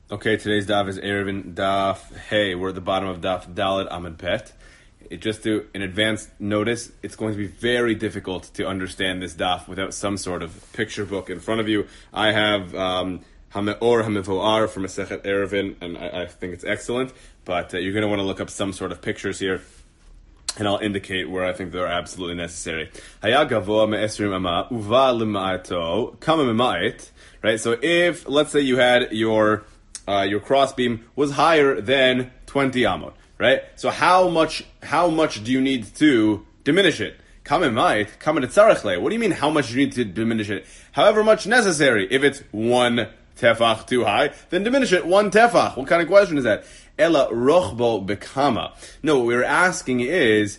Okay, today's daf is Erevin Daf Hey. We're at the bottom of Daf Daled Amud Bet. Just to, in advance notice, it's going to be very difficult to understand this daf without some sort of picture book in front of you. I have Hameor Hamevoar from Masechet Erevin, and I think it's excellent, but you're going to want to look up some sort of pictures here, and I'll indicate where I think they're absolutely necessary. Haya gavoa me'esrim ama uva lema'ato kama mema'it. Right, so if, let's say you had your crossbeam was higher than 20 amot, right? So how much do you need to diminish it? What do you mean how much do you need to diminish it? However much necessary. If it's one tefach too high, then diminish it one tefach. What kind of question is that? Ella rochbo bekama. No, what we're asking is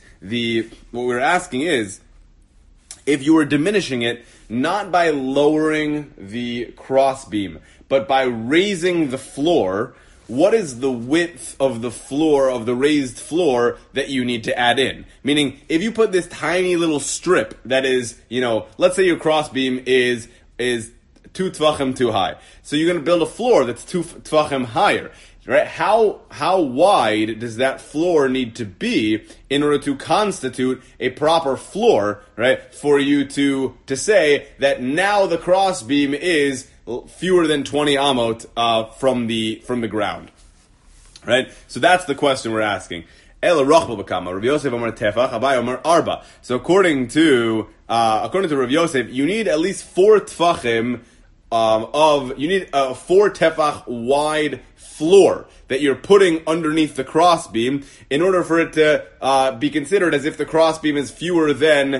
if you were diminishing it not by lowering the crossbeam, but by raising the floor, what is the width of the floor, of the raised floor, that you need to add in? Meaning, if you put this tiny little strip that is, let's say your crossbeam is 2 tvachim too high. So you're going to build a floor that's 2 tvachim higher. Right? How wide does that floor need to be in order to constitute a proper floor, right? For you to say that now the crossbeam is fewer than 20 amot from the ground, right? So that's the question we're asking. So according to Rav Yosef, you need at least 4 tefachim you need a 4 tefach wide floor that you're putting underneath the crossbeam in order for it to be considered as if the crossbeam is fewer than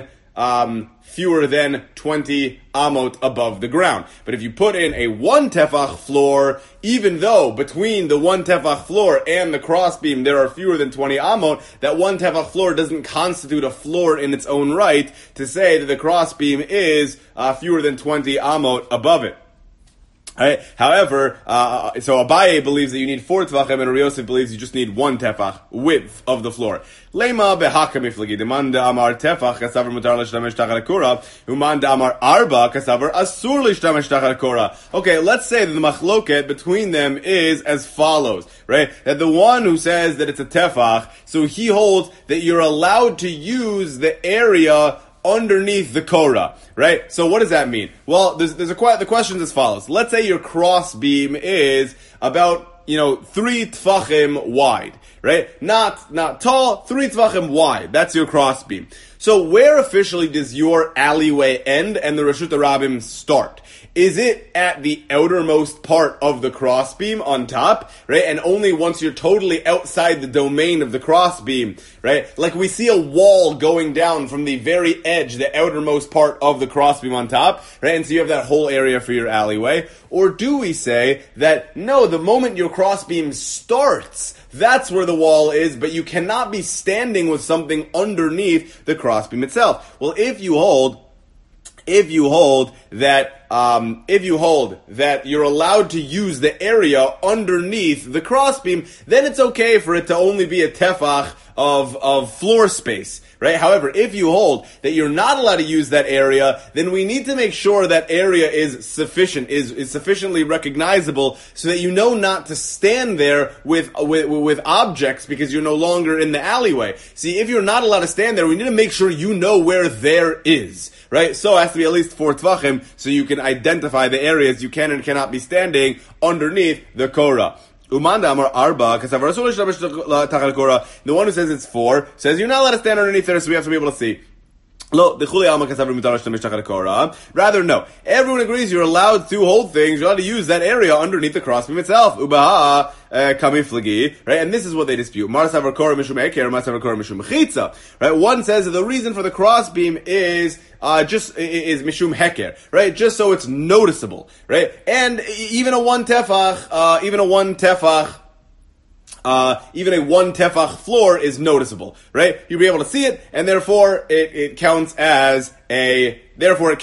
20 amot above the ground. But if you put in a 1 tefach floor, even though between the 1 tefach floor and the crossbeam there are fewer than 20 amot, that 1 tefach floor doesn't constitute a floor in its own right to say that the crossbeam is fewer than 20 amot above it. Right? However, so Abaye believes that you need 4 tefachim, and Rav Yosef believes you just need 1 tefach width of the floor. Lema behaka miflagi demand amar tefach kasaver mutar l'shtamesh tachal kura, uman amar arba kasaver asur l'shtamesh tachal kura. Okay, let's say that the machloket between them is as follows, right? That the one who says that it's a tefach, so he holds that you're allowed to use the area underneath the Korah, right? So what does that mean? Well, the question is as follows. Let's say your crossbeam is about, 3 tefachim wide, right? Not tall, 3 tefachim wide. That's your crossbeam. So where officially does your alleyway end and the Reshut Rabbim start? Is it at the outermost part of the crossbeam on top, right? And only once you're totally outside the domain of the crossbeam, right? Like we see a wall going down from the very edge, the outermost part of the crossbeam on top, right? And so you have that whole area for your alleyway. Or do we say that, no, the moment your crossbeam starts, that's where the wall is, but you cannot be standing with something underneath the crossbeam itself? Well, if you hold that you're allowed to use the area underneath the crossbeam, then it's okay for it to only be a tefach of floor space, right? However, if you hold that you're not allowed to use that area, then we need to make sure that area is sufficient, is sufficiently recognizable, so that you know not to stand there with objects because you're no longer in the alleyway. See, if you're not allowed to stand there, we need to make sure you know where there is, right? So it has to be at least 4 tvachim, so you can identify the areas you can and cannot be standing underneath the Korah. Umanda Amar Arba, the one who says it's 4 says you're not allowed to stand underneath there, so we have to be able to see. Rather, no. Everyone agrees you're allowed to hold things, you're allowed to use that area underneath the crossbeam itself. Ubaha kamiflagi, right? And this is what they dispute. Right? One says that the reason for the crossbeam is mishum heker, right? Just so it's noticeable, right? And even a 1 tefach, even a 1 tefach floor is noticeable, right? You'll be able to see it, and therefore it counts as a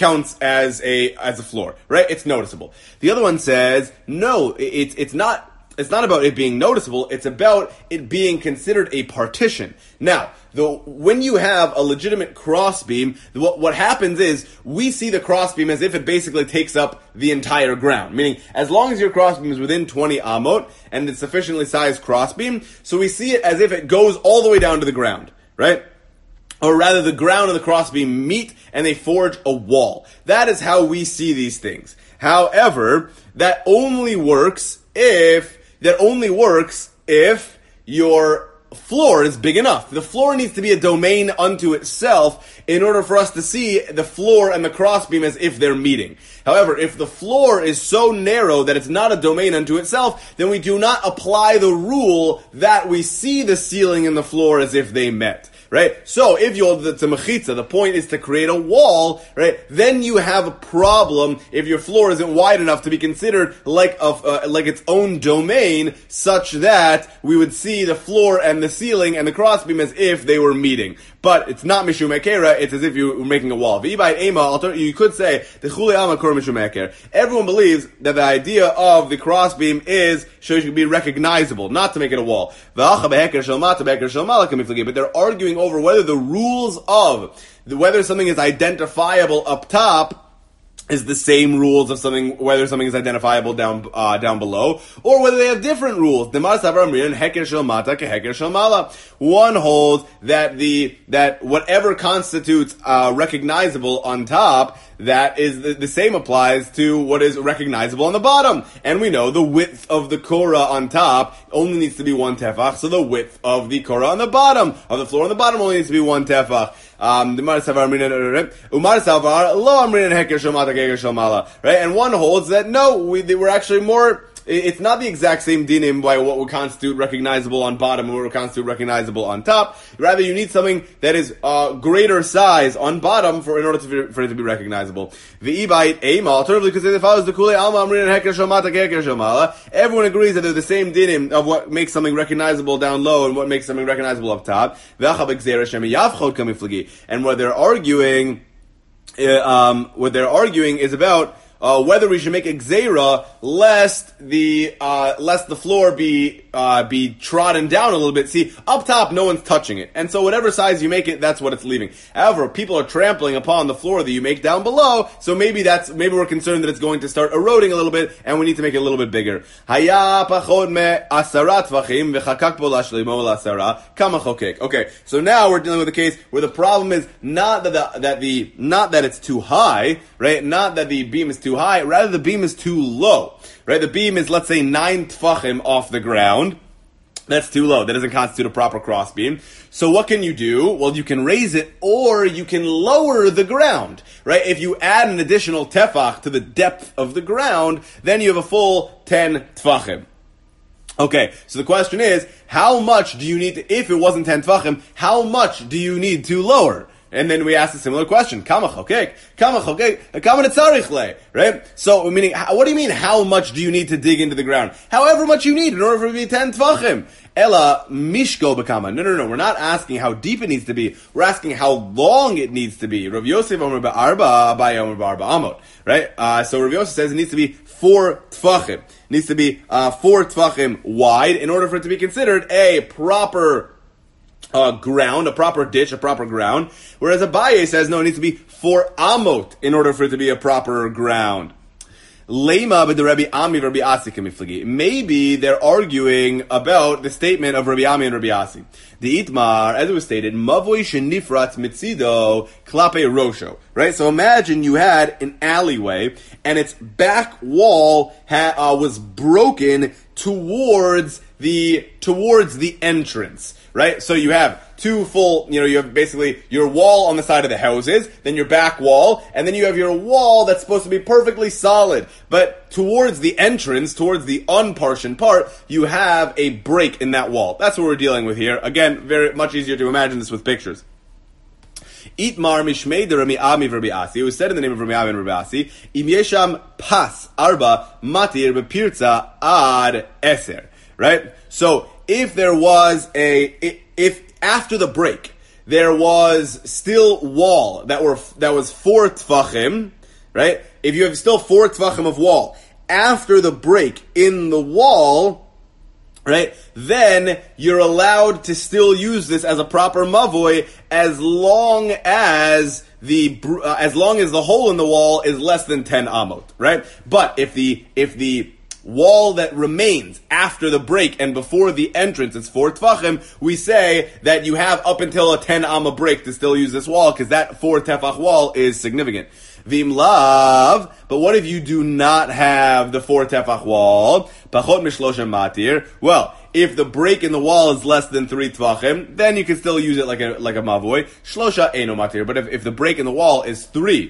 floor, right? It's noticeable. The other one says, no, it's not it's not about it being noticeable, it's about it being considered a partition. Now, when you have a legitimate crossbeam, what happens is we see the crossbeam as if it basically takes up the entire ground. Meaning, as long as your crossbeam is within 20 amot and it's sufficiently sized crossbeam, so we see it as if it goes all the way down to the ground, right? Or rather, the ground and the crossbeam meet and they forge a wall. That is how we see these things. However, that only works if your floor is big enough. The floor needs to be a domain unto itself in order for us to see the floor and the crossbeam as if they're meeting. However, if the floor is so narrow that it's not a domain unto itself, then we do not apply the rule that we see the ceiling and the floor as if they met. Right? So, if it's a mechitza, the point is to create a wall, right? Then you have a problem if your floor isn't wide enough to be considered like its own domain, such that we would see the floor and the ceiling and the crossbeam as if they were meeting. But it's not mishum ekera, it's as if you were making a wall. You could say, the chule alma kor mishum eker. Everyone believes that the idea of the crossbeam is so it should be recognizable, not to make it a wall. But they're arguing over whether the rules of whether something is identifiable up top is the same rules of whether something is identifiable down below, or whether they have different rules. One holds that whatever constitutes recognizable on top, that is the same applies to what is recognizable on the bottom. And we know the width of the korah on top only needs to be 1 tefach, so the width of the korah on the bottom, of the floor on the bottom, only needs to be 1 tefach. Right? And one holds that no, they were actually more. It's not the exact same dinim by what would constitute recognizable on bottom and what would constitute recognizable on top. Rather, you need something that is greater size on bottom in order for it to be recognizable. Alternatively, because it follows the kule alma amrin and heker shomata keker shomala. Everyone agrees that they're the same dinim of what makes something recognizable down low and what makes something recognizable up top. And what they're arguing is about whether we should make a gzeira lest the floor be trodden down a little bit. See, up top, no one's touching it. And so whatever size you make it, that's what it's leaving. However, people are trampling upon the floor that you make down below, so maybe we're concerned that it's going to start eroding a little bit, and we need to make it a little bit bigger. Okay, so now we're dealing with a case where the problem is not that it's too high, right? Not that the beam is too high, rather the beam is too low. Right, the beam is, let's say, 9 tfachim off the ground. That's too low. That doesn't constitute a proper cross beam. So what can you do? Well, you can raise it, or you can lower the ground. Right? If you add an additional tefach to the depth of the ground, then you have a full 10 tfachim. Okay, so the question is, how much do you need to, if it wasn't 10 tfachim, how much do you need to lower? And then we ask a similar question. Right? So, meaning, what do you mean, how much do you need to dig into the ground? However much you need in order for it to be 10 tvachim. Ella mishko bekama. No. We're not asking how deep it needs to be. We're asking how long it needs to be. Rav Yosef omer ba'arba, Abaye omer ba'arba amot. Right? So Rav Yosef says it needs to be 4 tvachim. It needs to be 4 tvachim wide in order for it to be considered a proper ground, a proper ditch, a proper ground. Whereas Abaye says, no, it needs to be 4 amot in order for it to be a proper ground. Lema b'de Rabbi Ami Rabbi Asi kemiflagi. Maybe they're arguing about the statement of Rabbi Ami and Rabbi Asi. The Itmar, as it was stated, mavoi shenifrat mitzido klape rosho. Right? So imagine you had an alleyway and its back wall was broken towards the entrance. Right? So you have two full, you have basically your wall on the side of the houses, then your back wall, and then you have your wall that's supposed to be perfectly solid. But towards the entrance, towards the unpartitioned part, you have a break in that wall. That's what we're dealing with here. Again, very much easier to imagine this with pictures. Itmar mishmei de Rabbi Ami Rabbi Asi. It was said in the name of Rabbi Ami and Rabbi Asi, Im yesham pas arba matir bepirza ad eser. Right? So, if there was if after the break there was still wall that was 4 tfachim, right? If you have still 4 tfachim of wall after the break in the wall, right, then you're allowed to still use this as a proper mavoi as long as the hole in the wall is less than 10 amot, right? But if the wall that remains after the break and before the entrance is 4 tefachim, we say that you have up until a 10 amma break to still use this wall, because that 4 tefach wall is significant. Vim lav, but what if you do not have the 4 tefach wall? Pachot mishlosha matir. Well, if the break in the wall is less than 3 tvachim, then you can still use it like a mavoi. Shlosha eino matir. But if the break in the wall is 3,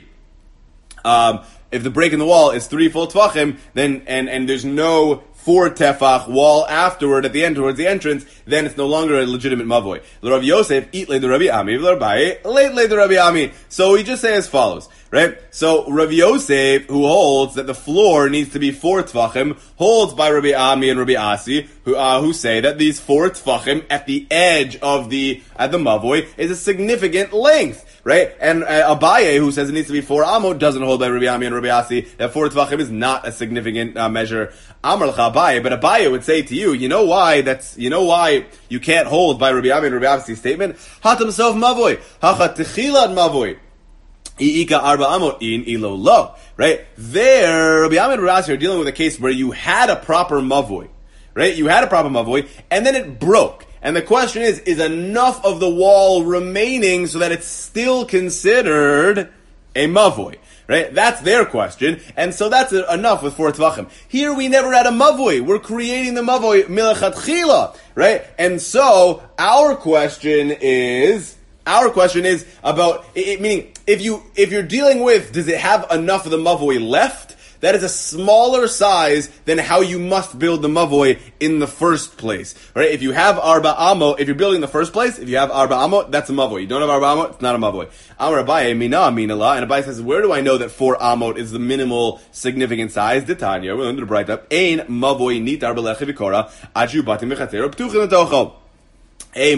if the break in the wall is 3 full tvachim, then and there's no 4 tefach wall afterward at the end towards the entrance, then it's no longer a legitimate mavoi. L'Rav Yosef eat le the Rabbi Ami, l'Rabai late le the Rabbi Ami. So we just say as follows, right? So Rav Yosef, who holds that the floor needs to be 4 tefachim, holds by Rabbi Ami and Rabbi Asi, who say that these 4 tefachim at the edge of the mavoi is a significant length. Right? And Abaye, who says it needs to be 4 amot, doesn't hold by Rabbi Ami and Rabbi Asi that 4 tvachim is not a significant measure. Amar l'cha Abaye, but Abaye would say to you, you know why you can't hold by Rabbi Ami and Rabbi Asi's statement? Hatam sof mavoi, hachat techilad mavoi. Iika arba amot in ilo lo. Right? There, Rabbi Ami and Rabbi Asi are dealing with a case where you had a proper mavoi. Right? You had a proper mavoi, and then it broke. And the question is enough of the wall remaining so that it's still considered a mavoi? Right? That's their question. And so that's enough with 4 tvachim. Here we never had a mavoi. We're creating the mavoi milachatchila. Right? And so our question is about, meaning, if you're dealing with, does it have enough of the mavoi left? That is a smaller size than how you must build the mavoi in the first place. Right? If you have arba amot, if you're building in the first place, if you have arba amot, that's a mavoi. You don't have arba amot, it's not a mavoi. Amar Abaye, mina minala, and Abaye says, where do I know that 4 amot is the minimal significant size? Ditanya, we're going to write up, ein mavoi nitar belechi v'kora, aju batim v'chatero p'tuchin l'tocho. A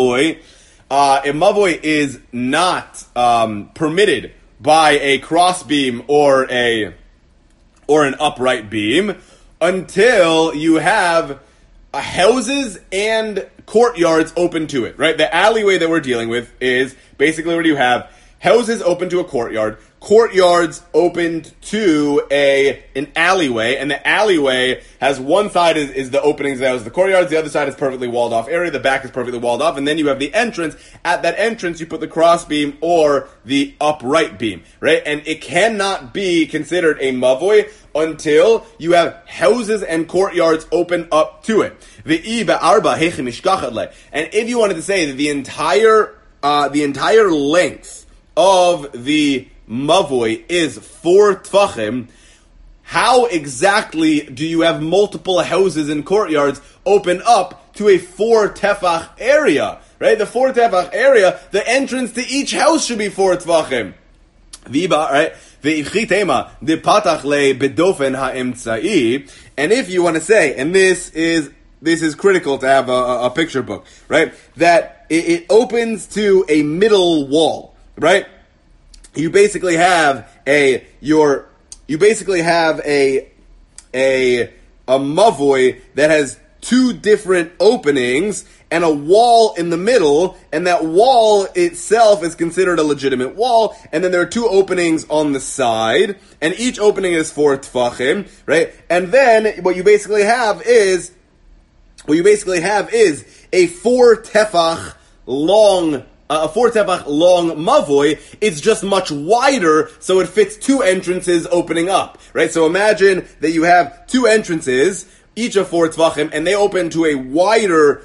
mavoi is not permitted by a crossbeam or an upright beam until you have houses and courtyards open to it, right? The alleyway that we're dealing with is basically where you have houses open to a courtyard, courtyards opened to an alleyway, and the alleyway has one side is the openings that was the courtyards, the other side is perfectly walled off area, the back is perfectly walled off, and then you have the entrance. At that entrance, you put the cross beam or the upright beam, right? And it cannot be considered a mavoi until you have houses and courtyards open up to it. And if you wanted to say that the entire length of the mavoi is 4 tfachim, how exactly do you have multiple houses and courtyards open up to a 4 tefach area? Right? The 4 tefach area, the entrance to each house should be 4 tfachim. Right? And if you want to say, and this is critical to have a picture book, right? That it opens to a middle wall, right? You basically have a mavoi that has 2 different openings and a wall in the middle, and that wall itself is considered a legitimate wall, and then there are 2 openings on the side, and each opening is 4 tfachim, right? And then what you basically have is a 4 tefach long mavoi. It's just much wider, so it fits 2 entrances opening up, right? So imagine that you have 2 entrances, each of 4 tvachim, and they open to a wider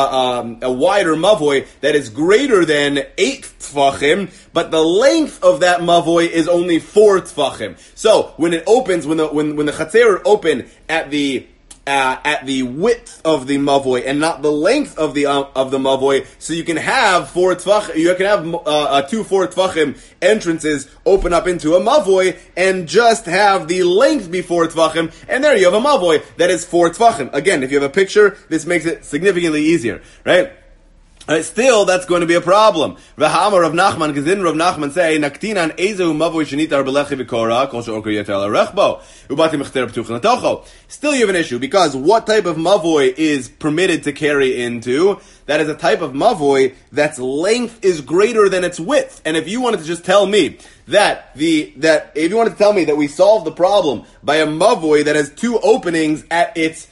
mavoi that is greater than 8 tvachim, but the length of that mavoi is only 4 tvachim. So when it opens, when the chatzer open at the width of the mavoi and not the length of the mavoi, so you can have 4 tvachim, you can have 2 4 tvachim entrances open up into a mavoi and just have the length be 4 tvachim, and there you have a mavoi that is 4 tvachim. Again, if you have a picture, this makes it significantly easier, right? Still, that's going to be a problem. V'ha'amar Rav Nachman, because didn't Rav Nachman say, Naktinan ezehu mavoi shenitar b'lechi v'kora, kol she'orko yetel ha'rechbo, u'bati mechter p'tuch l'tocho. Still you have an issue, because what type of mavoi is permitted to carry into? That is a type of mavoi that's length is greater than its width. And if you wanted to just tell me that if you wanted to tell me that we solved the problem by a mavoi that has two openings at its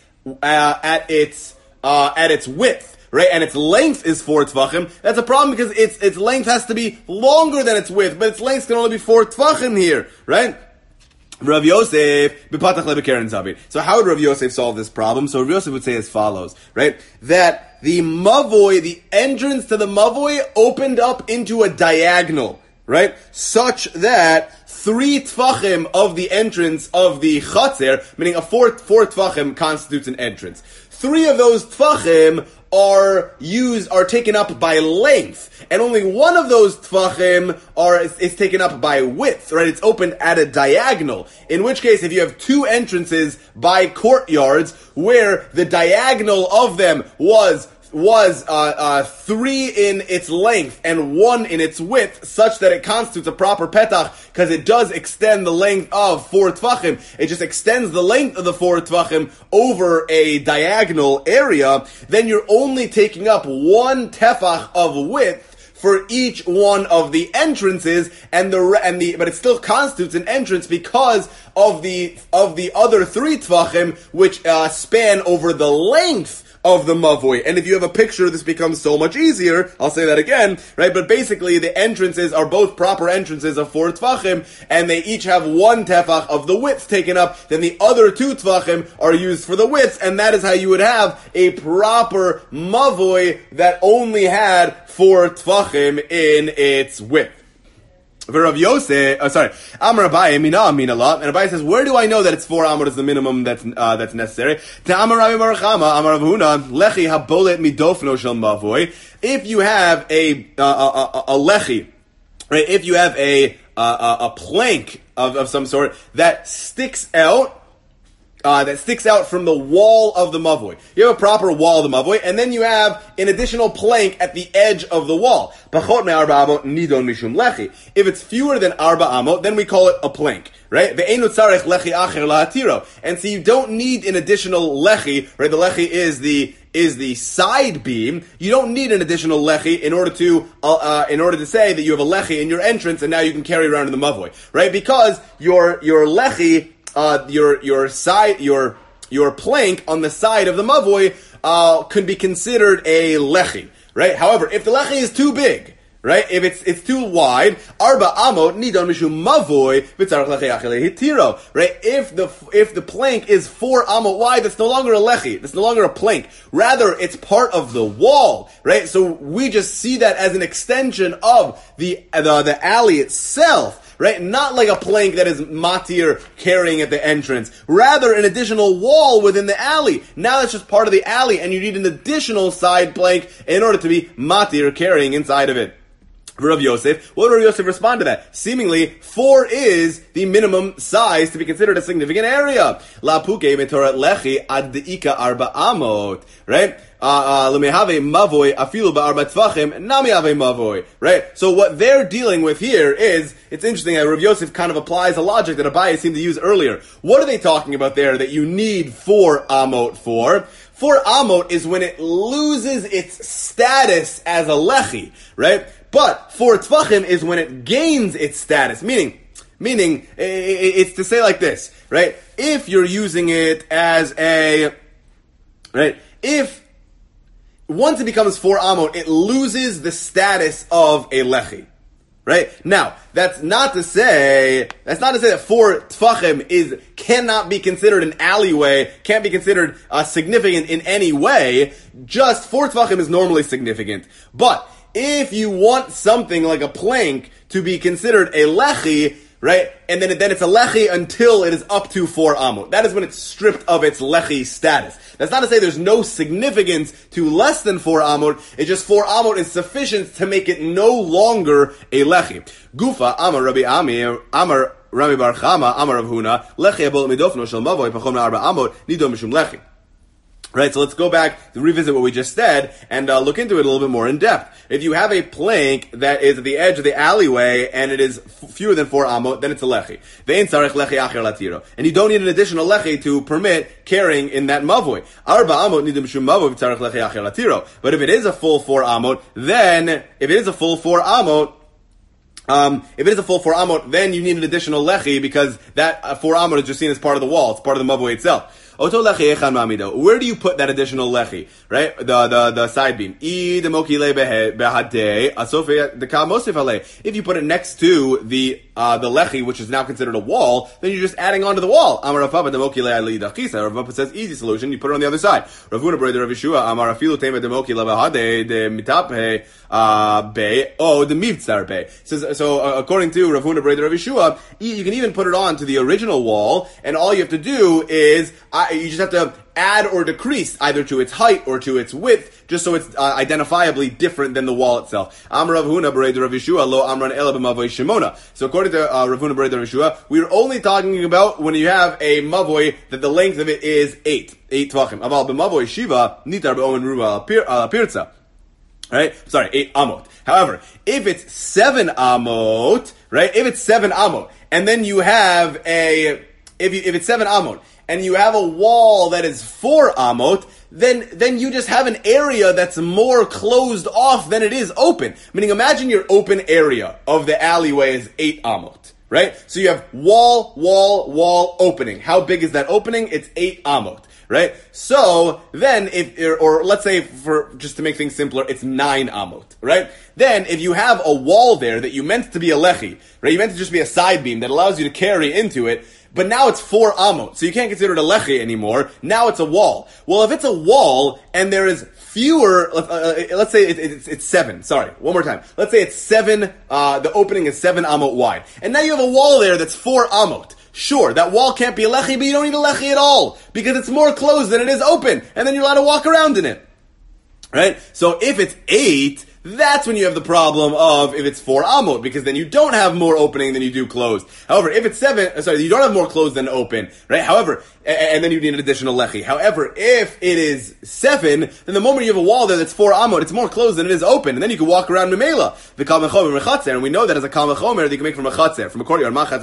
width, right, and its length is 4 tvachim, that's a problem because its length has to be longer than its width, but its length can only be 4 tvachim here, right? Rav Yosef, b'patach lebekeren zavid. So how would Rav Yosef solve this problem? So Rav Yosef would say as follows, right? That the mavoi, the entrance to the mavoi opened up into a diagonal, right? Such that 3 tvachim of the entrance of the chatzer, meaning a 4 tvachim constitutes an entrance. 3 of those tvachim are taken up by length, and only 1 of those tvachim is taken up by width, right? It's opened at a diagonal. In which case, if you have 2 entrances by courtyards where the diagonal of them was 3 in its length and 1 in its width, such that it constitutes a proper petach, because it does extend the length of 4 tvachim. It just extends the length of the 4 tvachim over a diagonal area. Then you're only taking up 1 tefach of width for each one of the entrances, but it still constitutes an entrance because of the other 3 tvachim which span over the length of the mavoi. And if you have a picture, this becomes so much easier. I'll say that again, right? But basically, the entrances are both proper entrances of 4 tvachim, and they each have 1 tefach of the width taken up. Then the other 2 tvachim are used for the widths, and that is how you would have a proper mavoi that only had 4 tvachim in its width. Rav Yosef, Amar Abaye, Mina La, and Abaye says, where do I know that it's 4 amot is the minimum that's necessary? Amar Rabbi Bar Chama, Amar Rav Huna, Lechi habolet midofno shel mavoi. If you have a lechi, right? If you have a plank of some sort that sticks out from the wall of the mavoi. You have a proper wall of the mavoi, and then you have an additional plank at the edge of the wall. Pachot me'arba amot nidon mishum lechi. If it's fewer than arba amot, then we call it a plank, right? Ve'enu tzarech lechi acher la'atiro. And so you don't need an additional lechi, right? The lechi is the side beam. You don't need an additional lechi in order to say that you have a lechi in your entrance, and now you can carry around in the mavoi, right? Because your lechi, your plank on the side of the mavoi could be considered a lechi, right? However, if the lechi is too big, right? If it's too wide, arba amot nidon mishum mavoi v'tzarech lechi achele hitiro, right? If the plank is 4 amot wide, that's no longer a lechi. That's no longer a plank. Rather, it's part of the wall, right? So we just see that as an extension of the alley itself. Right? Not like a plank that is matir carrying at the entrance. Rather, an additional wall within the alley. Now that's just part of the alley, and you need an additional side plank in order to be matir carrying inside of it. Rav Yosef, what would Rav Yosef respond to that? Seemingly, 4 is the minimum size to be considered a significant area. La puke metorat lechi ad deika arba amot. Right? Lemehave mavoi afilu ba'arba tvachim nami ave mavoi. Right? So what they're dealing with here is, it's interesting that Rav Yosef kind of applies a logic that Abaye seemed to use earlier. What are they talking about there that you need 4 amot for? 4 amot is when it loses its status as a lechi, right? But 4 tvachim is when it gains its status, meaning it's to say like this, right? If you're using it as if once it becomes 4 amot, it loses the status of a lechi. Right? Now, that's not to say that 4 tvachim cannot be considered an alleyway, can't be considered significant in any way. Just 4 tvachim is normally significant. But if you want something like a plank to be considered a lechi, right, and then it's a lechi until it is up to 4 amot. That is when it's stripped of its lechi status. That's not to say there's no significance to less than 4 amot. It's just 4 amot is sufficient to make it no longer a lechi. Gufa amar Rabbi Amir amar Rabbi Bar Chama amar Rav Huna lechi abol midofno shel mavoi pachom 4 amot nidon mishum lechi. Right, so let's go back to revisit what we just said and look into it a little bit more in depth. If you have a plank that is at the edge of the alleyway and it is fewer than 4 amot, then it's a lechi. Ve'en tzarech lechi acher latiro. And you don't need an additional lechi to permit carrying in that mavoi. Arba amot nidim shum mavoi tzarech lechi acher latiro. But if it is a full 4 amot, then, if it is a full 4 amot, then you need an additional lechi because that 4 amot is just seen as part of the wall. It's part of the mavoi itself. Where do you put that additional lechi? Right? The side beam. If you put it next to the lechi, which is now considered a wall, then you're just adding onto the wall. Rav Papa says easy solution, you put it on the other side. Rav Huna brother Rav Yeshua, Amar afilu tema demoki lebehade de mitape be the mivtzar be. So according to Rav Huna brother Rav Yeshua, you can even put it on to the original wall, and all you have to do is you just have to add or decrease either to its height or to its width, just so it's identifiably different than the wall itself. Amar Rav Huna b'rei Rav Yeshua lo amran ela b'mavoi shemona. So according to Rav Huna b'rei Rav Yeshua, we're only talking about when you have a mavoi that the length of it is 8 tvachim. Aval b'mavoi shiva nitar b'omen ruba pirza. Right? Sorry, 8 amot. However, if it's 7 amot, right? If it's 7 amot, and then you have if it's 7 amot, and you have a wall that is 4 amot, then you just have an area that's more closed off than it is open. Meaning, imagine your open area of the alleyway is 8 amot, right? So you have wall, opening. How big is that opening? It's 8 amot, right? So then or let's say just to make things simpler, it's 9 amot, right? Then if you have a wall there that you meant to be a lechi, right? You meant to just be a side beam that allows you to carry into it, but now it's 4 amot, so you can't consider it a lechi anymore. Now it's a wall. Well, if it's a wall and there is fewer, let's say it's 7. Sorry, one more time. Let's say it's 7. The opening is 7 amot wide, and now you have a wall there that's 4 amot. Sure, that wall can't be a lechi, but you don't need a lechi at all because it's more closed than it is open, and then you're allowed to walk around in it. Right? So if it's 8. That's when you have the problem of if it's 4 amot, because then you don't have more opening than you do closed. However, if it's 7, you don't have more closed than open, right? However, and then you need an additional lechi. However, if it is 7, then the moment you have a wall there that's 4 amot, it's more closed than it is open, and then you can walk around memela. The kal mechomer mechatzer, and we know that as a kal mechomer that you can make from a chatzer, from a courtyard. A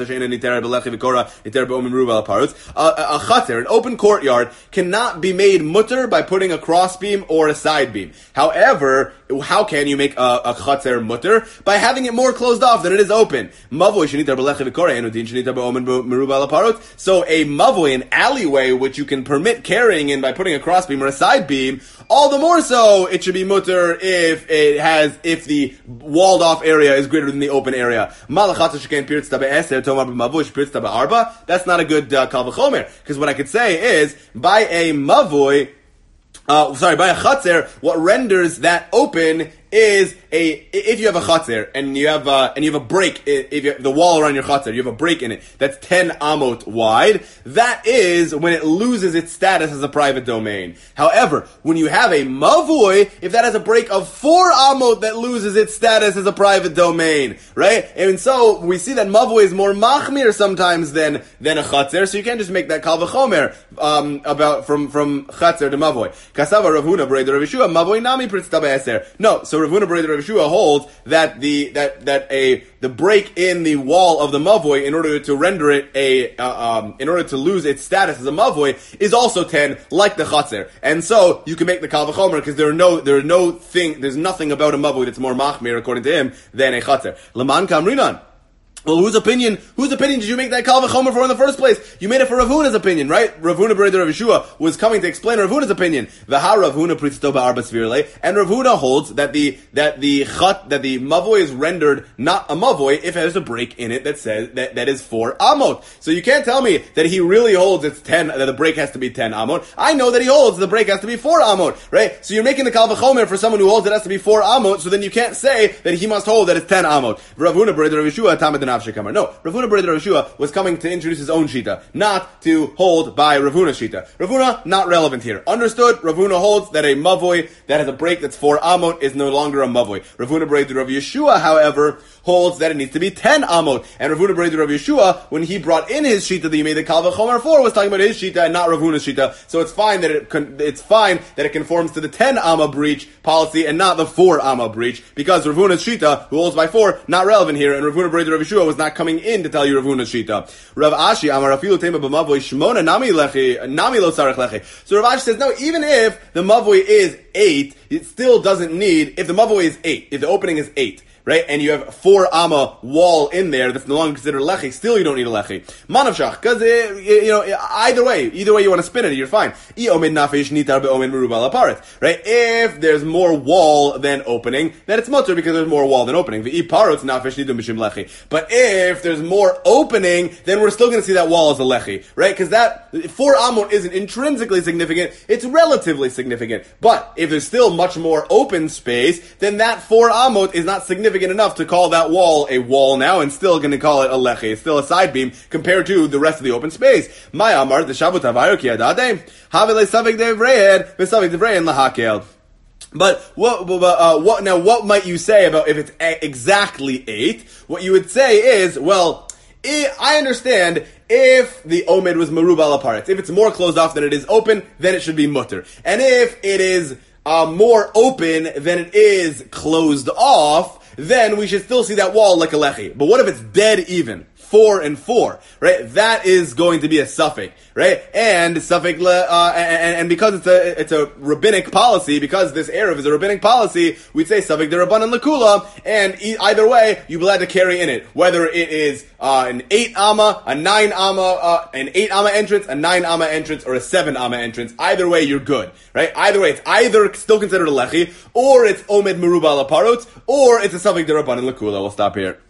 chatzer, an open courtyard, cannot be made mutter by putting a crossbeam or a side beam. However, how can you make a chatzer mutter? By having it more closed off than it is open. So a mavoi, an alleyway, which you can permit carrying in by putting a crossbeam or a side beam, all the more so it should be mutter if the walled off area is greater than the open area. That's not a good kal v'chomer, because what I could say is by a mavoi, by a chatzer, what renders that open is if you have a chatzer and you have a break, if you have the wall around your chatzer, you have a break in it that's 10 amot wide, that is when it loses its status as a private domain. However, when you have a mavoi, if that has a break of 4 amot, that loses its status as a private domain, right? And so we see that mavoi is more machmir sometimes than a chatzer, so you can't just make that kal v'chomer about from chatzer to mavoi. Kasava Rav Huna b'rei Rav Yeshua mavoi nami pritzta be'eser. No, so Rav Huna b'rei Rav Yeshua holds that the break in the wall of the mavoi, in order to render it in order to lose its status as a mavoi, is also 10, like the chatzer. And so you can make the kal v'chomer because there's nothing about a mavoi that's more machmir according to him than a chatzer. Laman kamrinan. Well, whose opinion did you make that kal v'chomer for in the first place? You made it for Rav Huna's opinion, right? Rav Huna b'rei Rav Yeshua was coming to explain Rav Huna's opinion. V'ha Rav Huna pritzto ba'arba svirle, and Rav Huna holds that the mavoi is rendered not a mavoi if it has a break in it that says that is 4 amot. So you can't tell me that he really holds it's 10, that the break has to be 10 amot. I know that he holds the break has to be 4 amot, right? So you're making the kal v'chomer for someone who holds it has to be 4 amot, so then you can't say that he must hold that it's 10 amot. Rav Huna b'rei Rav Yeshua tamed benafshe kamar. No, Rav Huna Bar Rav Yeshua was coming to introduce his own shita, not to hold by Rav Huna's shita. Rav Huna, not relevant here. Understood? Rav Huna holds that a mavoi that has a break that's 4 amot is no longer a mavoi. Rav Huna Bar Rav Yeshua, however, holds that it needs to be 10 amot. And Rav Huna Bar Rav Yeshua, when he brought in his shita that he made the Kal V'chomer for, was talking about his shita and not Rav Huna's shita. So it's fine that it conforms to the 10 amma breach policy and not the 4 amma breach, because Rav Huna's shita, who holds by 4, not relevant here, and Rav Huna Bar Rav Yeshua was not coming in to tell you Rav Huna's shita. Rav Ashi Amar Afilu Tema b'Mavoi Shmona Nami Lo Sarech Lechi. So Rav Ashi says, no, even if the Mavoi is 8, it still doesn't need, if the Mavoi is 8, if the opening is 8, right, and you have 4 amma wall in there that's no longer considered lechi, still you don't need a lechi. Manavshach, because, either way you want to spin it, you're fine. Right? If there's more wall than opening, then it's mutter because there's more wall than opening. But if there's more opening, then we're still going to see that wall as a lechi, right? Because that 4 amot isn't intrinsically significant, it's relatively significant. But if there's still much more open space, then that 4 amot is not significant enough to call that wall a wall now, and still going to call it a lechi. It's still a side beam compared to the rest of the open space. My Amar, the Shabbat Avayo ki adade, havele savik devreid, v'savik devreid lahakel. But what might you say about if it's exactly 8? What you would say is, well, I understand if the omed was merub al aparetz. If it's more closed off than it is open, then it should be mutter. And if it is more open than it is closed off, then we should still see that wall like a lechi. But what if it's dead even? 4 and 4, right? That is going to be a suffix, right? And suffix, and because it's a rabbinic policy, because this erev is a rabbinic policy, we'd say suffix derabanan lekula, and either way, you'll be allowed to carry in it, whether it is an 8 amma, a 9 amma, an 8 amma entrance, a 9 amma entrance, or a 7 amma entrance. Either way, you're good, right? Either way, it's either still considered a lechi, or it's omed merubah al aparot, or it's a suffix derabanan lekula. We'll stop here.